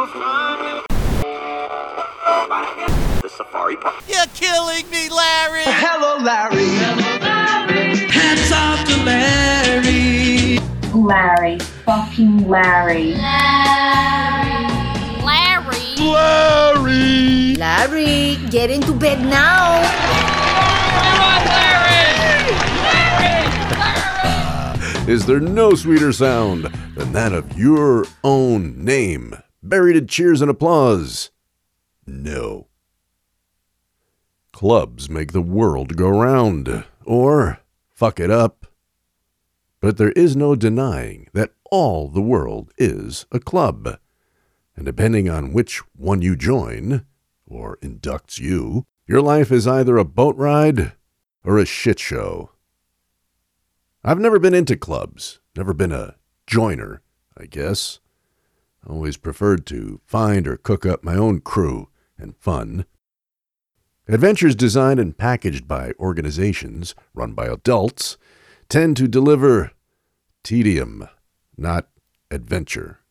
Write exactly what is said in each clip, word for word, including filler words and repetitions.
The Safari Park. You're killing me, Larry! Hello, Larry! Hello, Larry! Hats off to Larry! Larry. Fucking Larry. Larry. Larry! Larry, get into bed now. Is there no sweeter sound than that of your own name, buried in cheers and applause? No. Clubs make the world go round, or fuck it up. But there is no denying that all the world is a club. And depending on which one you join, or inducts you, your life is either a boat ride or a shit show. I've never been into clubs, never been a joiner, I guess. Always preferred to find or cook up my own crew and fun. Adventures designed and packaged by organizations run by adults tend to deliver tedium, not adventure.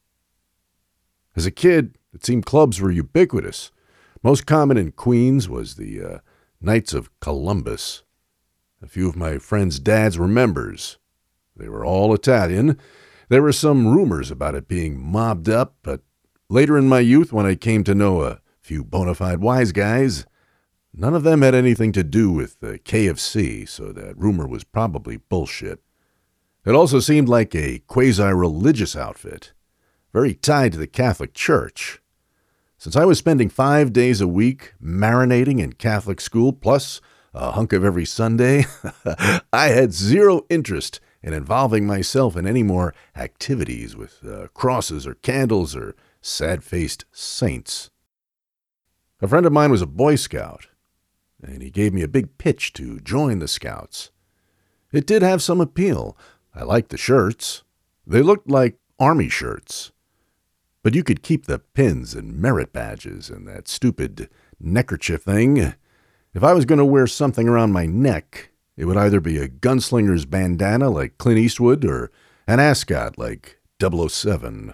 As a kid, it seemed clubs were ubiquitous. Most common in Queens was the uh, Knights of Columbus. A few of my friends' dads were members. They were all Italian. There were some rumors about it being mobbed up, but later in my youth, when I came to know a few bona fide wise guys, none of them had anything to do with the K F C, so that rumor was probably bullshit. It also seemed like a quasi-religious outfit, very tied to the Catholic Church. Since I was spending five days a week marinating in Catholic school, plus a hunk of every Sunday, I had zero interest in involving myself in any more activities with uh, crosses or candles or sad-faced saints. A friend of mine was a Boy Scout, and he gave me a big pitch to join the Scouts. It did have some appeal. I liked the shirts. They looked like army shirts. But you could keep the pins and merit badges and that stupid neckerchief thing. If I was going to wear something around my neck, it would either be a gunslinger's bandana like Clint Eastwood or an ascot like double oh seven.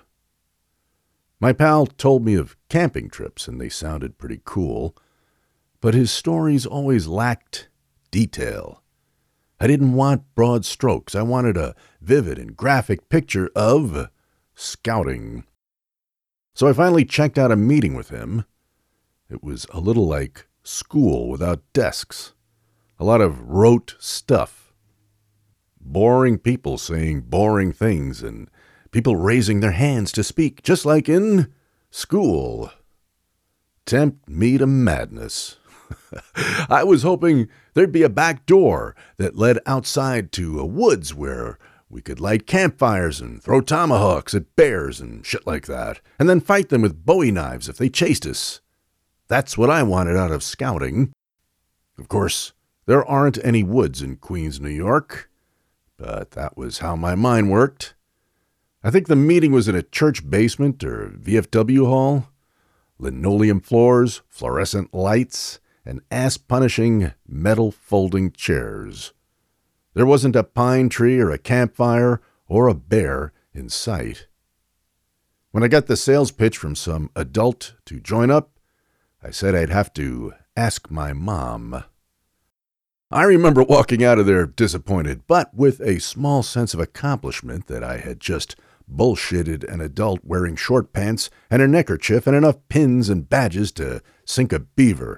My pal told me of camping trips, and they sounded pretty cool, but his stories always lacked detail. I didn't want broad strokes. I wanted a vivid and graphic picture of scouting. So I finally checked out a meeting with him. It was a little like school without desks. A lot of rote stuff. Boring people saying boring things and people raising their hands to speak, just like in school. Tempt me to madness. I was hoping there'd be a back door that led outside to a woods where we could light campfires and throw tomahawks at bears and shit like that, and then fight them with Bowie knives if they chased us. That's what I wanted out of scouting. Of course, there aren't any woods in Queens, New York, but that was how my mind worked. I think the meeting was in a church basement or V F W hall. Linoleum floors, fluorescent lights, and ass-punishing metal folding chairs. There wasn't a pine tree or a campfire or a bear in sight. When I got the sales pitch from some adult to join up, I said I'd have to ask my mom. I remember walking out of there disappointed, but with a small sense of accomplishment that I had just bullshitted an adult wearing short pants and a neckerchief and enough pins and badges to sink a beaver.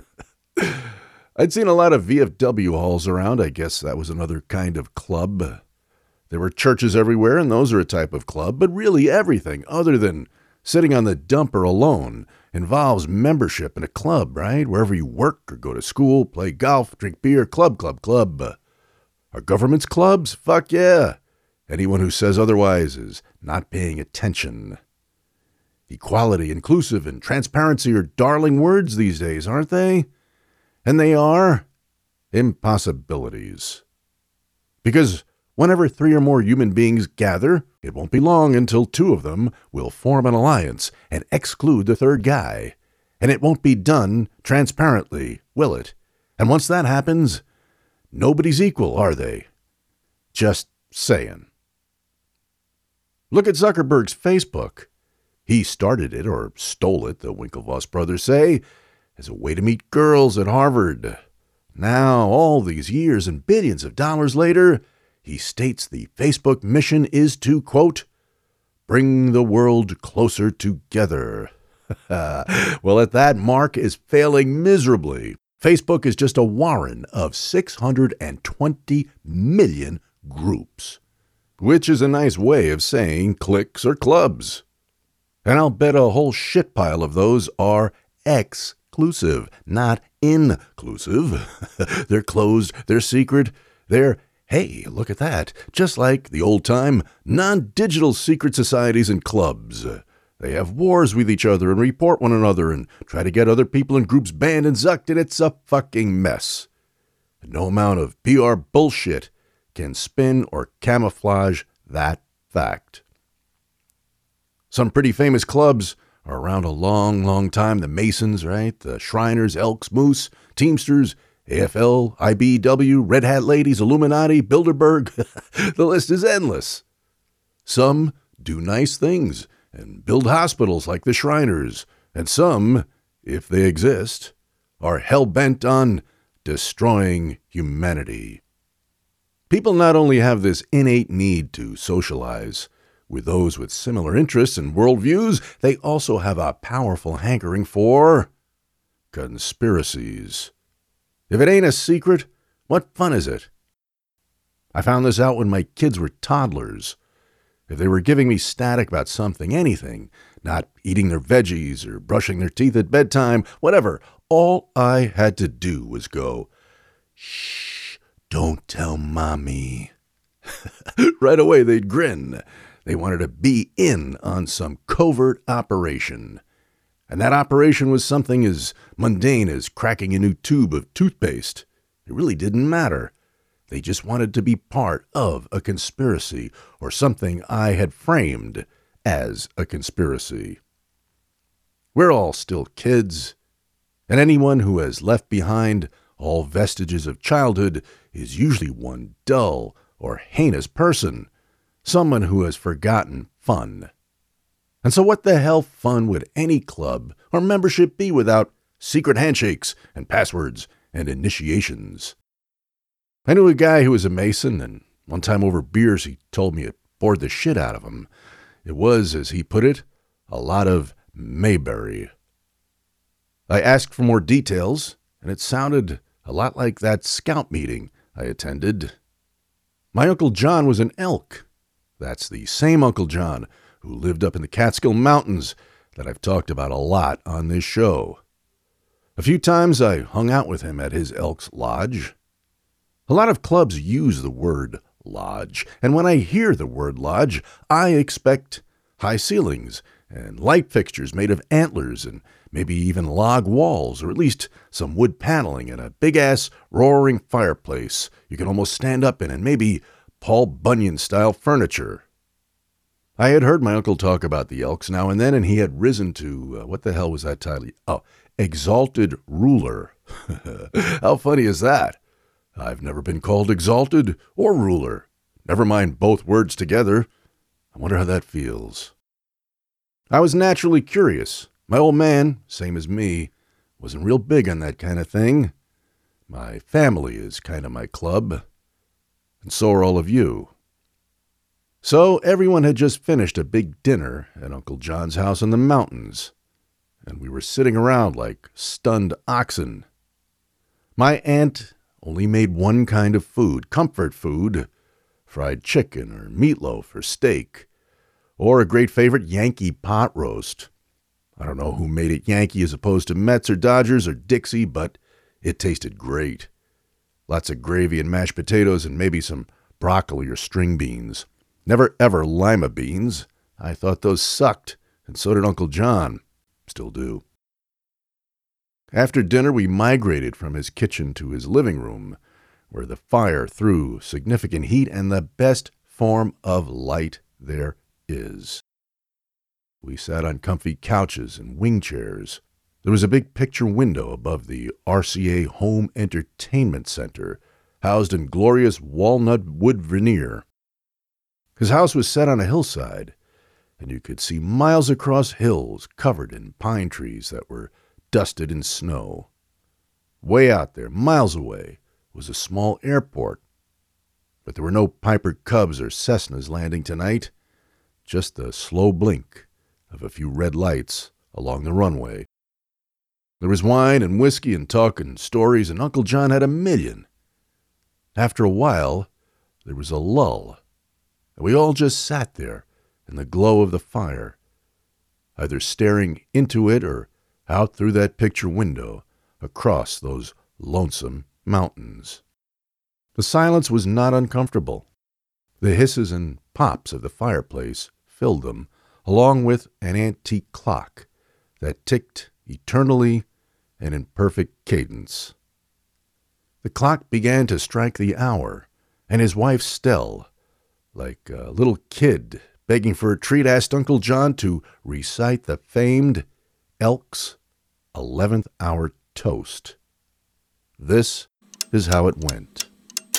I'd seen a lot of V F W halls around. I guess that was another kind of club. There were churches everywhere, and those are a type of club, but really everything other than sitting on the dumper alone involves membership in a club, right? Wherever you work or go to school, play golf, drink beer, club, club, club. Are governments clubs? Fuck yeah. Anyone who says otherwise is not paying attention. Equality, inclusive, and transparency are darling words these days, aren't they? And they are impossibilities. Because whenever three or more human beings gather, it won't be long until two of them will form an alliance and exclude the third guy. And it won't be done transparently, will it? And once that happens, nobody's equal, are they? Just saying. Look at Zuckerberg's Facebook. He started it, or stole it, the Winklevoss brothers say, as a way to meet girls at Harvard. Now, all these years and billions of dollars later, he states the Facebook mission is to, quote, bring the world closer together. Well, at that, Mark is failing miserably. Facebook is just a warren of six hundred twenty million groups, which is a nice way of saying cliques or clubs. And I'll bet a whole shit pile of those are exclusive, not inclusive. They're closed, they're secret, they're, hey, look at that, just like the old-time non-digital secret societies and clubs. They have wars with each other and report one another and try to get other people and groups banned and zucked, and it's a fucking mess. No amount of P R bullshit can spin or camouflage that fact. Some pretty famous clubs are around a long, long time. The Masons, right? The Shriners, Elks, Moose, Teamsters, A F L, I B W, Red Hat Ladies, Illuminati, Bilderberg. The list is endless. Some do nice things and build hospitals like the Shriners, and some, if they exist, are hell-bent on destroying humanity. People not only have this innate need to socialize with those with similar interests and worldviews, they also have a powerful hankering for conspiracies. If it ain't a secret, what fun is it? I found this out when my kids were toddlers. If they were giving me static about something, anything, not eating their veggies or brushing their teeth at bedtime, whatever, all I had to do was go, shh, don't tell mommy. Right away they'd grin. They wanted to be in on some covert operation. And that operation was something as mundane as cracking a new tube of toothpaste. It really didn't matter. They just wanted to be part of a conspiracy or something I had framed as a conspiracy. We're all still kids, and anyone who has left behind all vestiges of childhood is usually one dull or heinous person, someone who has forgotten fun. And so what the hell fun would any club or membership be without secret handshakes and passwords and initiations? I knew a guy who was a Mason, and one time over beers he told me it bored the shit out of him. It was, as he put it, a lot of Mayberry. I asked for more details, and it sounded a lot like that scout meeting I attended. My Uncle John was an elk. That's the same Uncle John who lived up in the Catskill Mountains that I've talked about a lot on this show. A few times I hung out with him at his Elks Lodge. A lot of clubs use the word lodge, and when I hear the word lodge, I expect high ceilings and light fixtures made of antlers and maybe even log walls, or at least some wood paneling and a big-ass roaring fireplace you can almost stand up in, and maybe Paul Bunyan-style furniture. I had heard my uncle talk about the Elks now and then, and he had risen to, uh, what the hell was that title? Oh, Exalted Ruler. How funny is that? I've never been called exalted or ruler. Never mind both words together. I wonder how that feels. I was naturally curious. My old man, same as me, wasn't real big on that kind of thing. My family is kind of my club. And so are all of you. So everyone had just finished a big dinner at Uncle John's house in the mountains, and we were sitting around like stunned oxen. My aunt only made one kind of food, comfort food, fried chicken or meatloaf or steak, or a great favorite, Yankee pot roast. I don't know who made it Yankee as opposed to Mets or Dodgers or Dixie, but it tasted great. Lots of gravy and mashed potatoes and maybe some broccoli or string beans. Never ever lima beans. I thought those sucked, and so did Uncle John. Still do. After dinner, we migrated from his kitchen to his living room, where the fire threw significant heat and the best form of light there is. We sat on comfy couches and wing chairs. There was a big picture window above the R C A Home Entertainment Center, housed in glorious walnut wood veneer. His house was set on a hillside, and you could see miles across hills covered in pine trees that were dusted in snow. Way out there, miles away, was a small airport. But there were no Piper Cubs or Cessnas landing tonight, just the slow blink of a few red lights along the runway. There was wine and whiskey and talk and stories, and Uncle John had a million. After a while, there was a lull, and we all just sat there in the glow of the fire, either staring into it or out through that picture window across those lonesome mountains. The silence was not uncomfortable. The hisses and pops of the fireplace filled them, along with an antique clock that ticked eternally and in perfect cadence. The clock began to strike the hour, and his wife Stell, like a little kid begging for a treat, asked Uncle John to recite the famed Elk's eleventh hour toast. This is how it went.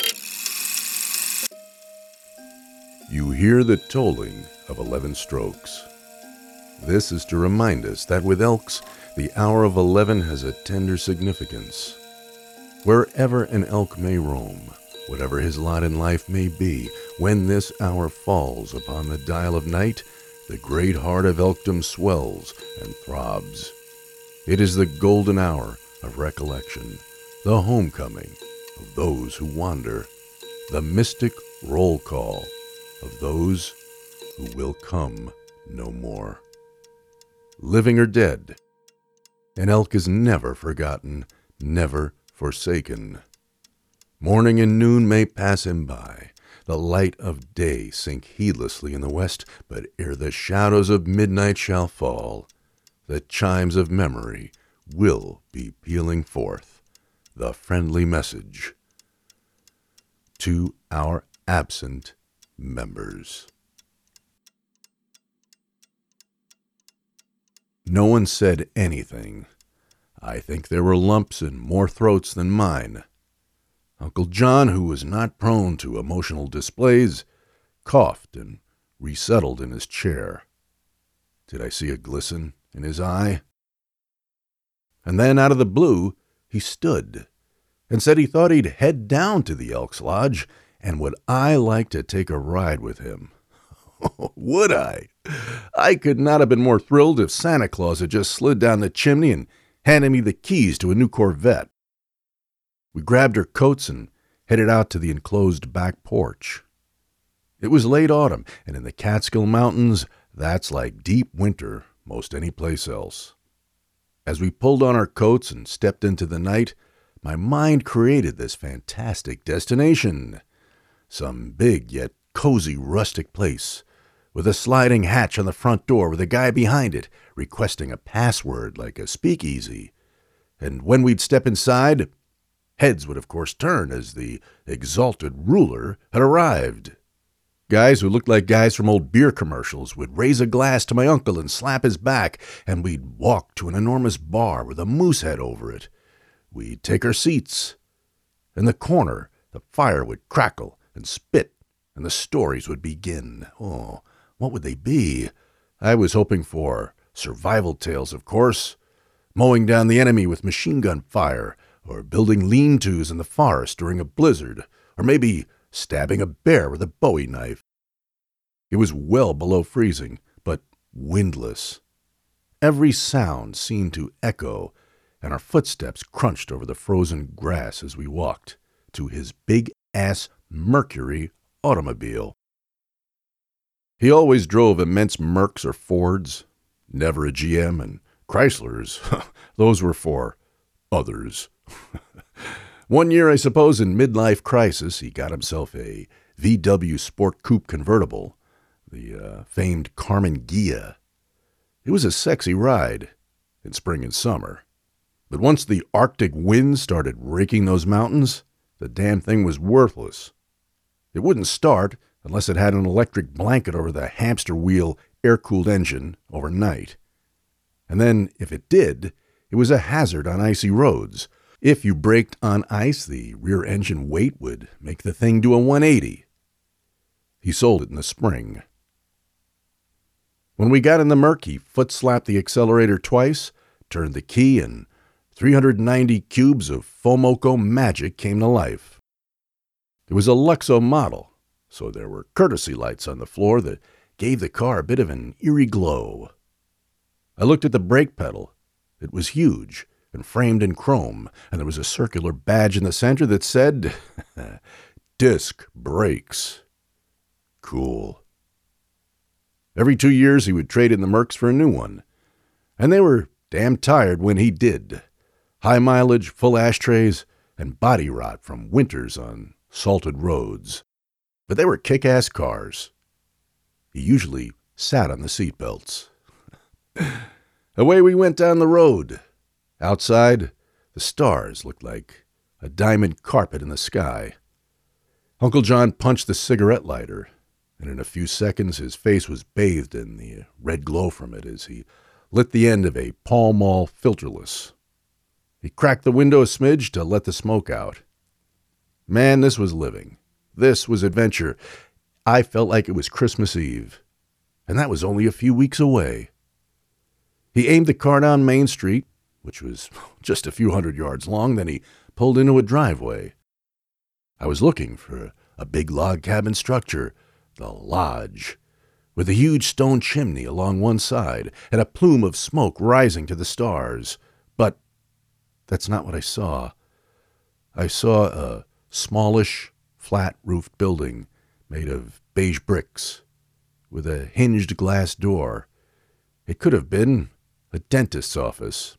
You hear the tolling of eleven strokes. This is to remind us that with elks, the hour of eleven has a tender significance. Wherever an elk may roam, whatever his lot in life may be, when this hour falls upon the dial of night, the great heart of elkdom swells and throbs. It is the golden hour of recollection, the homecoming of those who wander, the mystic roll call of those who will come no more. Living or dead, an elk is never forgotten, never forsaken. Morning and noon may pass him by, the light of day sink heedlessly in the west, but ere the shadows of midnight shall fall, the chimes of memory will be pealing forth the friendly message to our absent members. No one said anything. I think there were lumps in more throats than mine. Uncle John, who was not prone to emotional displays, coughed and resettled in his chair. Did I see a glisten in his eye? And then, out of the blue, he stood and said he thought he'd head down to the Elks Lodge, and would I like to take a ride with him? Would I? I could not have been more thrilled if Santa Claus had just slid down the chimney and handed me the keys to a new Corvette. We grabbed our coats and headed out to the enclosed back porch. It was late autumn, and in the Catskill Mountains, that's like deep winter most any place else. As we pulled on our coats and stepped into the night, my mind created this fantastic destination. Some big yet cozy rustic place, with a sliding hatch on the front door with a guy behind it requesting a password like a speakeasy. And when we'd step inside, heads would of course turn as the exalted ruler had arrived. Guys who looked like guys from old beer commercials would raise a glass to my uncle and slap his back, and we'd walk to an enormous bar with a moose head over it. We'd take our seats. In the corner, the fire would crackle and spit, and the stories would begin. Oh, what would they be? I was hoping for survival tales, of course. Mowing down the enemy with machine gun fire, or building lean-tos in the forest during a blizzard, or maybe stabbing a bear with a Bowie knife. It was well below freezing, but windless. Every sound seemed to echo, and our footsteps crunched over the frozen grass as we walked to his big-ass Mercury automobile. He always drove immense Mercs or Fords, never a G M, and Chryslers, those were for others. One year, I suppose, in midlife crisis, he got himself a V W Sport Coupe convertible, the uh, famed Carmen Ghia. It was a sexy ride in spring and summer. But once the Arctic winds started raking those mountains, the damn thing was worthless. It wouldn't start unless it had an electric blanket over the hamster wheel air-cooled engine overnight. And then, if it did, it was a hazard on icy roads. If you braked on ice, the rear engine weight would make the thing do a one eighty. He sold it in the spring. When we got in the Merc, he foot-slapped the accelerator twice, turned the key, and three hundred ninety cubes of Fomoco magic came to life. It was a Luxo model, so there were courtesy lights on the floor that gave the car a bit of an eerie glow. I looked at the brake pedal. It was huge and framed in chrome, and there was a circular badge in the center that said, Disc Brakes. Cool. Every two years he would trade in the Mercs for a new one, and they were damn tired when he did. High mileage, full ashtrays, and body rot from winters on salted roads. But they were kick-ass cars. He usually sat on the seatbelts. Away we went down the road. Outside, the stars looked like a diamond carpet in the sky. Uncle John punched the cigarette lighter, and in a few seconds his face was bathed in the red glow from it as he lit the end of a Pall Mall filterless. He cracked the window a smidge to let the smoke out. Man, this was living. This was adventure. I felt like it was Christmas Eve, and that was only a few weeks away. He aimed the car down Main Street, which was just a few hundred yards long, then he pulled into a driveway. I was looking for a big log cabin structure, the Lodge, with a huge stone chimney along one side and a plume of smoke rising to the stars. But that's not what I saw. I saw a smallish, flat-roofed building made of beige bricks with a hinged glass door. It could have been a dentist's office.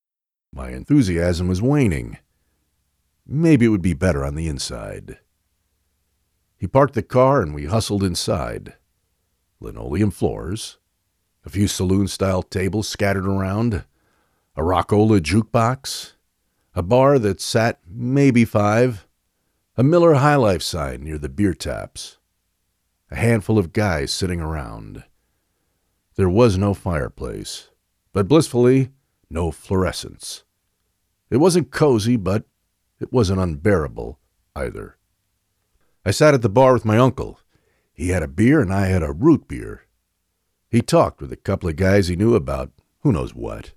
My enthusiasm was waning. Maybe it would be better on the inside. He parked the car and we hustled inside. Linoleum floors, a few saloon-style tables scattered around, a Rockola jukebox, a bar that sat maybe five, a Miller High Life sign near the beer taps, a handful of guys sitting around. There was no fireplace, but blissfully, no fluorescence. It wasn't cozy, but it wasn't unbearable either. I sat at the bar with my uncle. He had a beer and I had a root beer. He talked with a couple of guys he knew about who knows what.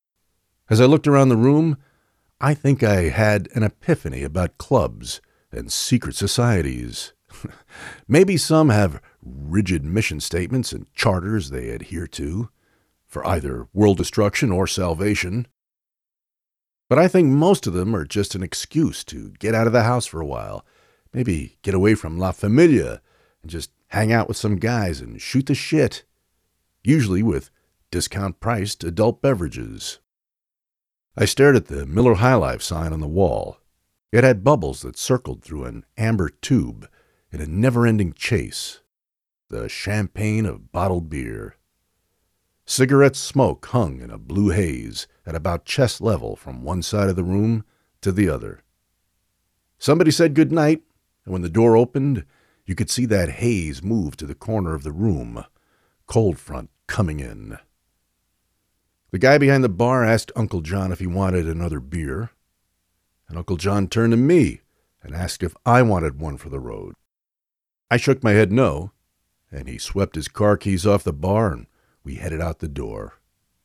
As I looked around the room, I think I had an epiphany about clubs and secret societies. Maybe some have rigid mission statements and charters they adhere to, for either world destruction or salvation. But I think most of them are just an excuse to get out of the house for a while, maybe get away from La Familia and just hang out with some guys and shoot the shit, usually with discount-priced adult beverages. I stared at the Miller High Life sign on the wall. It had bubbles that circled through an amber tube in a never-ending chase, the champagne of bottled beer. Cigarette smoke hung in a blue haze at about chest level from one side of the room to the other. Somebody said good night, and when the door opened, you could see that haze move to the corner of the room, cold front coming in. The guy behind the bar asked Uncle John if he wanted another beer, and Uncle John turned to me and asked if I wanted one for the road. I shook my head no, and he swept his car keys off the bar and we headed out the door.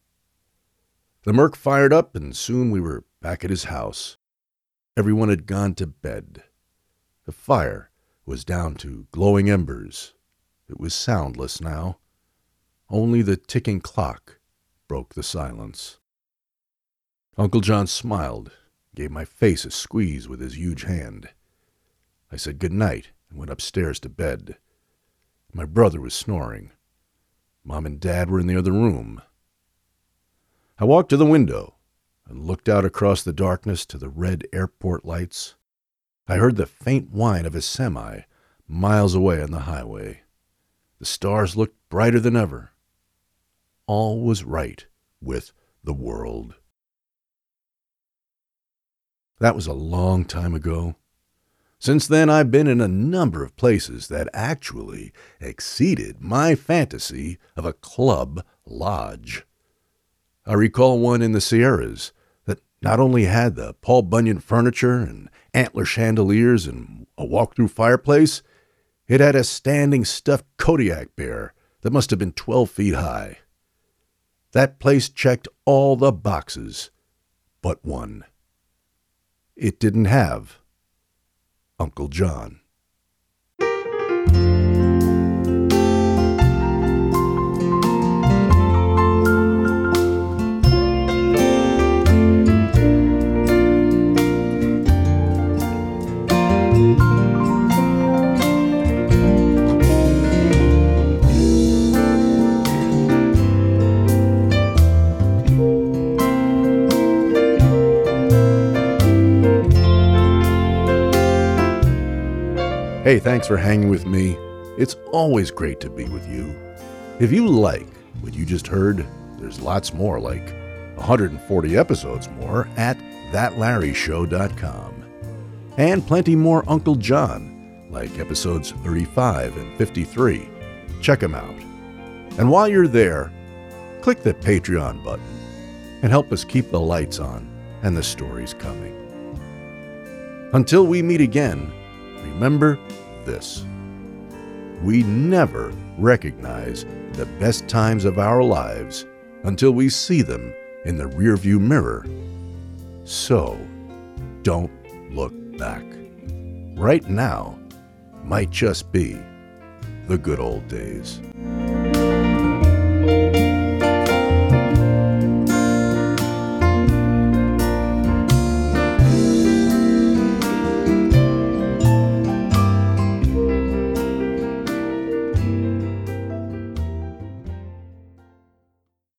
The Merc fired up, and soon we were back at his house. Everyone had gone to bed. The fire was down to glowing embers. It was soundless now. Only the ticking clock broke the silence. Uncle John smiled, gave my face a squeeze with his huge hand. I said good night and went upstairs to bed. My brother was snoring. Mom and Dad were in the other room. I walked to the window and looked out across the darkness to the red airport lights. I heard the faint whine of a semi miles away on the highway. The stars looked brighter than ever. All was right with the world. That was a long time ago. Since then, I've been in a number of places that actually exceeded my fantasy of a club lodge. I recall one in the Sierras that not only had the Paul Bunyan furniture and antler chandeliers and a walk-through fireplace, it had a standing stuffed Kodiak bear that must have been twelve feet high. That place checked all the boxes but one. It didn't have Uncle John. Hey, thanks for hanging with me. It's always great to be with you. If you like what you just heard, there's lots more, like one hundred forty episodes more at that larry show dot com. And plenty more Uncle John, like episodes thirty-five and fifty-three. Check them out. And while you're there, click the Patreon button and help us keep the lights on and the stories coming. Until we meet again, remember this: we never recognize the best times of our lives until we see them in the rearview mirror. So, don't look back. Right now might just be the good old days.